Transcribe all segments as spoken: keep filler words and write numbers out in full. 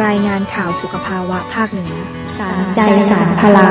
รายงานข่าวสุขภาวะภาคเหนือสารใจสารพลัง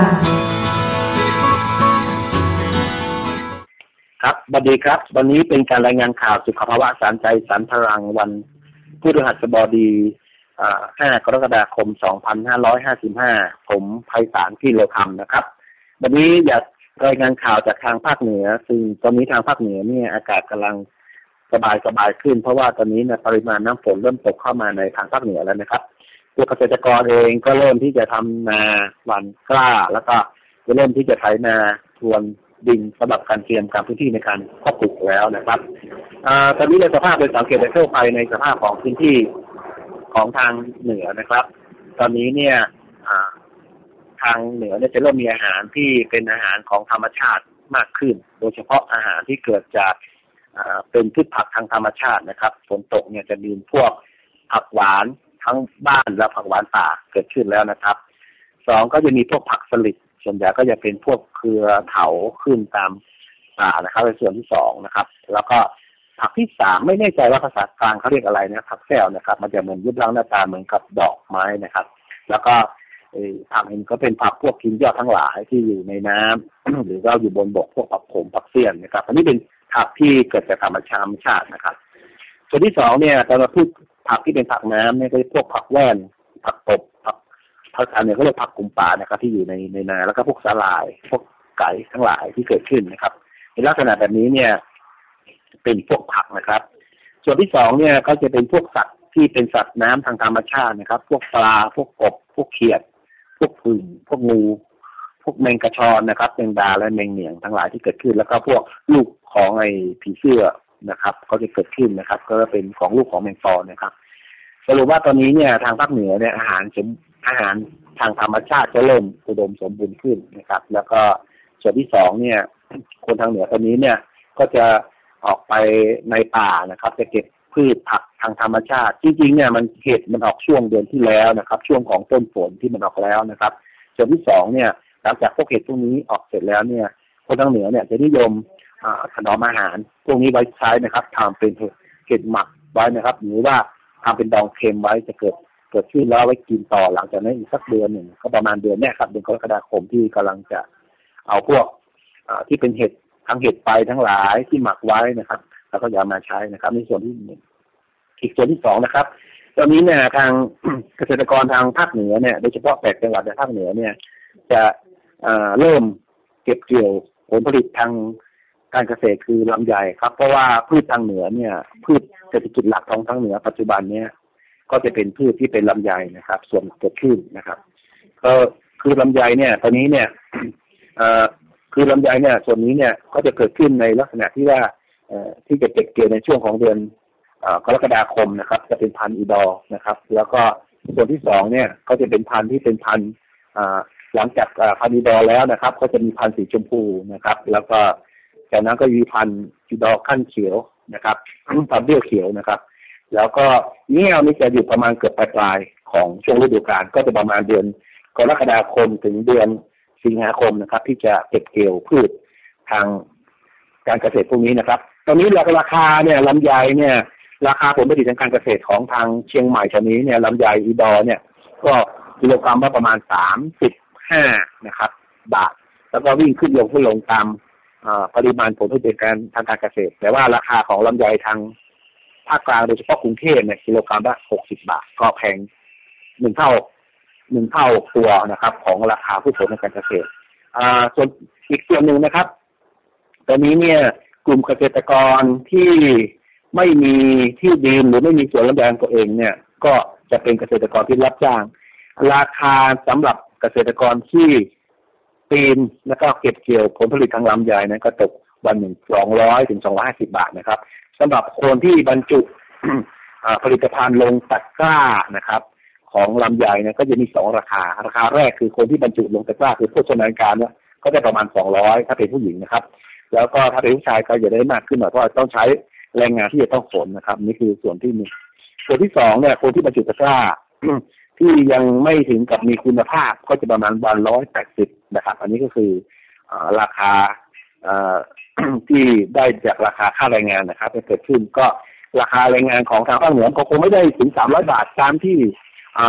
ครับสวัสดีครับวันนี้เป็นการรายงานข่าวสุขภาวะสารใจสารพลังวันพฤหัสบดีห้ากรกฎาคมสองพันห้าร้อยห้าสิบห้าผมไพศาลพี่โลธรรมนะครับวันนี้อยากรายงานข่าวจากทางภาคเหนือซึ่งตอนนี้ทางภาคเหนือเนี่ยอากาศกำลังสบายสบายขึ้นเพราะว่าตอนนี้เนี่ยปริมาณน้ำฝนเริ่มตกเข้ามาในทางภาคเหนือแล้วนะครับตัวเกษตรกรเองก็เริ่มที่จะทำนาหว่านกล้าแล้วก็จะเริ่มที่จะไถนาทวนดินสำหรับการเตรียมการพื้นที่ในการเพาะปลูกแล้วนะครับอ่าตอนนี้ในสภาพโดยสังเกตได้ทั่วไปในสภาพของพื้นที่ของทางเหนือนะครับตอนนี้เนี่ยอ่าทางเหนือเนี่ยจะเริ่มมีอาหารที่เป็นอาหารของธรรมชาติมากขึ้นโดยเฉพาะอาหารที่เกิดจากเป็นพืชผักทางธรรมชาตินะครับฝนตกเนี่ยจะมีพวกผักหวานทั้งบ้านและผักหวานป่าเกิดขึ้นแล้วนะครับสองก็จะมีพวกผักสลิดส่วนใหญ่ก็จะเป็นพวกเครือเถาขึ้นตามป่านะครับในส่วนที่สองนะครับแล้วก็ผักที่สามไม่แน่ใจว่าภาษากลางเขาเรียกอะไรนะผักแก้วนะครับมันจะเหมือนรูปร่างหน้าตาเหมือนกับดอกไม้นะครับแล้วก็ผักอื่นก็เป็นผักพวกกินยอดทั้งหลายที่อยู่ในน้ำ หรือว่าอยู่บนบกพวกผักโขมผักเสี้ยนนะครับอันนี้เป็นผักที่เกิดจากธรรมชาตินะครับส่วนที่สองเนี่ยตอนเราพูดผักที่เป็นผักน้ำเนี่ยก็พวกผักแว่นผักตบผักผักอันนี้เขาเรียกผักกุมป่านะครับที่อยู่ในในนาแล้วก็พวกสาหร่ายพวกไก่ทั้งหลายที่เกิดขึ้นนะครับในลักษณะแบบนี้เนี่ยเป็นพวกผักนะครับส่วนที่สองเนี่ยก็จะเป็นพวกสัตว์ที่เป็นสัตว์น้ำทางธรรมชาตินะครับพวกปลาพวกกบพวกเขียดพวกผึ่งพวกงูพวกแมงกระชอนนะครับแมงดาและแมงเหนียงทั้งหลายที่เกิดขึ้นแล้วก็พวกลูกของไอ้ผีเสื้อนะครับก็จะเกิดขึ้นนะครับก็เป็นของลูกของแมงปอนะครับสรุปว่าตอนนี้เนี่ยทางภาคเหนือเนี่ยอาหารอาหารทางธรรมชาติจะเริ่มอุดมสมบูรณ์ขึ้นนะครับแล้วก็ส่วนที่สองเนี่ยคนทางเหนือตอนนี้เนี่ยก็จะออกไปในป่านะครับจะเก็บพืชผักทางธรรมชาติจริงๆเนี่ยมันเห็ดมันออกช่วงเดือนที่แล้วนะครับช่วงของต้นฝนที่มันออกแล้วนะครับส่วนที่สองเนี่ยหลังจากพวกเห็ดพวกนี้ออกเสร็จแล้วเนี่ยคนทางเหนือเนี่ยจะนิยมถนอมอาหารพวกนี้ไว้ใช้นะครับทำเป็นเห็ดหมักไว้นะครับหรือว่าทำเป็นดองเค็มไว้จะเกิดเกิดขึ้นแล้วไว้กินต่อหลังจากนั้นอีกสักเดือนหนึ่งก็ประมาณเดือนนี้ครับเดือนกรกฎาคมที่กำลังจะเอาพวกที่เป็นเห็ดทั้งเห็ดไปทั้งหลายที่หมักไว้นะครับแล้วก็จะมาใช้นะครับในส่วนที่หนึ่งอีกส่วนที่สองนะครับตอนนี้เนี่ยทางเกษตรกรทางภาคเหนือเนี่ยโดยเฉพาะแปดจังหวัดในภาคเหนือเนี่ยจะเริ่มเก็บเกี่ยวผลผลิตทางการเกษตรคือลำไยครับเพราะว่าพืชทางเหนือเนี่ยพืชเศรษฐกิจหลักของทางเหนือปัจจุบันเนี่ยก็จะเป็นพืชที่เป็นลำไยนะครับส่วนเกิดขึ้นนะครับก็คือลำไยเนี่ยตอนนี้เนี่ยคือลำไยเนี่ยส่วนนี้เนี่ยก็จะเกิดขึ้นในลักษณะที่ว่าที่จะเก็บเกี่ยวในช่วงของเดือนกรกฎาคมนะครับจะเป็นพันธุ์อีดอร์นะครับแล้วก็ส่วนที่สองเนี่ยก็จะเป็นพันธุ์ที่เป็นพันธุ์หลังจากพันธุ์อีดอร์แล้วนะครับก็จะมีพันธุ์สีชมพูนะครับแล้วก็จากนั้นก็มีพันธุ์อีดอร์ขั้นเขียวนะครับพันธุ์เบี้ยวเขียวนะครับแล้วก็เงี้ยวนี่จะอยู่ประมาณเกือบปลายๆของช่วงฤดูกาลก็จะประมาณเดือนกรกฎาคมถึงเดือนสิงหาคมนะครับที่จะเก็บเกี่ยวพืชทางการเกษตรพวกนี้นะครับตอนนี้ราคาเนี่ยลำไยเนี่ยราคาผลผลิตทางการเกษตรของทางเชียงใหม่ตอนนี้เนี่ยลำไยอีดอร์เนี่ยก็กิโลกรัมละประมาณสามสิบห้านะครับบาทแล้วก็วิ่งขึ้นลงขึ้นลงตามปริมาณผลผลิตการทางการเกษตรแต่ว่าราคาของลำไยทางภาคกลางโดยเฉพาะกรุงเทพเนี่ยกิโลกรัมละหกสิบบาทก็แพงหนึ่งเท่าหนึ่งเท่าตัวนะครับของราคาพืชผลทางการเกษตรอ่าส่วนอีกส่วนหนึ่งนะครับตอนนี้เนี่ยกลุ่มเกษตรกรที่ไม่มีที่ดินหรือไม่มีสวนลำไยตัวเองเนี่ยก็จะเป็นเกษตรกรที่รับจ้างราคาสำหรับเกษตรกรที่ปีนแล้วก็เก็บเกี่ยวผลผลิตทางลำไยนั้นก็ตกวันหนึ่งสองร้อยถึงสองร้อยห้าสิบบาทนะครับสำหรับคนที่บรรจุ ผลิตภัณฑ์ลงตะกร้านะครับของลำไยเนี่ยก็จะมีสองราคาราคาแรกคือคนที่บรรจุลงตะกร้าคือโภชนาการเนี่ยก็จะประมาณสองร้อยถ้าเป็นผู้หญิงนะครับแล้วก็ถ้าเป็นผู้ชายก็จะได้มากขึ้นหน่อยเพราะต้องใช้แรงงานที่จะต้องขนนะครับนี่คือส่วนที่หนึ่งส่วนที่สองเนี่ยคนที่บรรจุตะกร้า ที่ยังไม่ถึงกับมีคุณภาพก็จะประมาณวันร้อยแปดสิบนะครับอันนี้ก็คือราคาที่ได้จากราคาค่าแรงงานนะครับที่เกิดขึ้นก็ราคาแรงงานของทางภาคเหนือก็คงไม่ได้ถึงสามร้อยบาทตามที่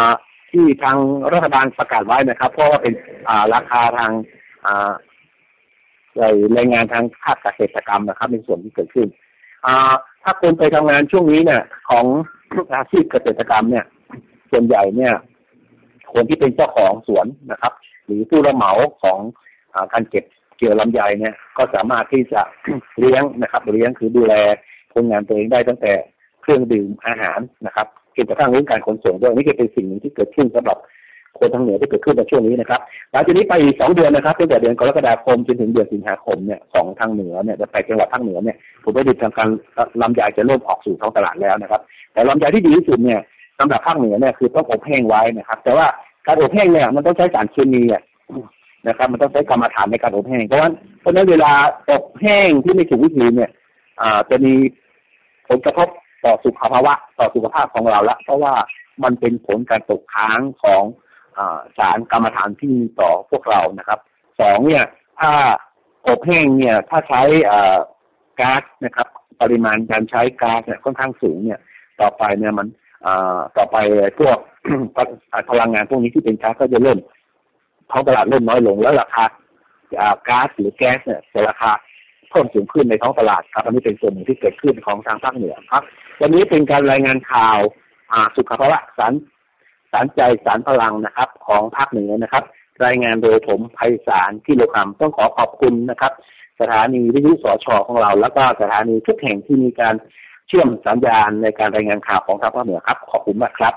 ที่ทางรัฐบาลประกาศไว้นะครับเพราะว่าเป็นอ่าราคาทางอ่าแรงงานทางภาคเกษตรกรรมนะครับในส่วนที่เกิดขึ้นอ่าถ้าคนไปทำงานช่วงนี้เนี่ยของอาชีพเกษตรกรรมเนี่ยส่วนใหญ่เนี่ยคนที่เป็นเจ้าของสวนนะครับหรือผู้รับเหมาของอ่าการเก็บเกี่ยวลำไยเนี่ยก็สามารถที่จะ เลี้ยงนะครับเลี้ยงคือดูแลคนงานตัวเองได้ตั้งแต่เครื่องดื่มอาหารนะครับจนกระทั่งเรื่องการขนส่งด้วยนี่ก็เป็นสิ่งหนึ่งที่เกิดขึ้นสำหรับคนทางเหนือที่เกิดขึ้นในช่วงนี้นะครับหลังจากนี้ไปอีกสองเดือนนะครับตั้งแต่เดือนกรกฎาคมจนถึงเดือนสิงหาคมเนี่ยของทางเหนือเนี่ยจะไปจังหวัดภาคเหนือเนี่ยผมได้ดูทางการลำไยจะเริ่มออกสู่ท้องตลาดแล้วนะครับแต่ลำไยที่ดีที่สุดเนี่ยสำหรับภาคเหนือเนี่ยคือต้องอบแห้งไว้นะครับแต่ว่าการอบแห้งเนี่ยมันต้องใช้สารเคมีอ่ะนะครับมันต้องใช้กรรมฐานในการอบแห้งเพราะฉะนั้นเพราะนั้นเวลาอบแห้งที่ไม่ถูกวิธีเนี่ยอ่าจะมีผลกระทบต่อสุขภาวะต่อสุขภาพของเราละเพราะว่ามันเป็นผลการตกค้างของสารกรรมฐานที่มีต่อพวกเรานะครับสองเนี่ยถ้าอบแห้งเนี่ยถ้าใช้ก๊าซนะครับปริมาณการใช้ก๊าซเนี่ยค่อนข้างสูงเนี่ยต่อไปเนี่ยมันต่อไปพวก พลังงานพวกนี้ที่เป็นก๊าซก็จะเริ่มท้องตลาดเริ่มน้อยลงแล้วราคาก๊าซหรือแก๊สเนี่ยจะราคาเพิ่มสูงขึ้นในท้องตลาดครับอันนี้เป็นส่วนหนึ่งที่เกิดขึ้นของทางภาคเหนือครับวันนี้เป็นการรายงานข่าวสุขภาวะสารสารใจสารพลังนะครับของภาคเหนือนะครับรายงานโดยผมไพศาลกิโลคำต้องขอขอบคุณนะครับสถานีวิทยุสช.ของเราแล้วก็สถานีทุกแห่งที่มีการเชื่อมสัญญาณในการรายงานข่าวของทางภาคเหนือครับขอบคุณมากครับ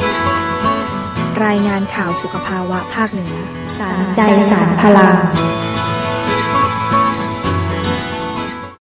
รายงานข่าวสุขภาวะภาคเหนือสารใจสารพลัง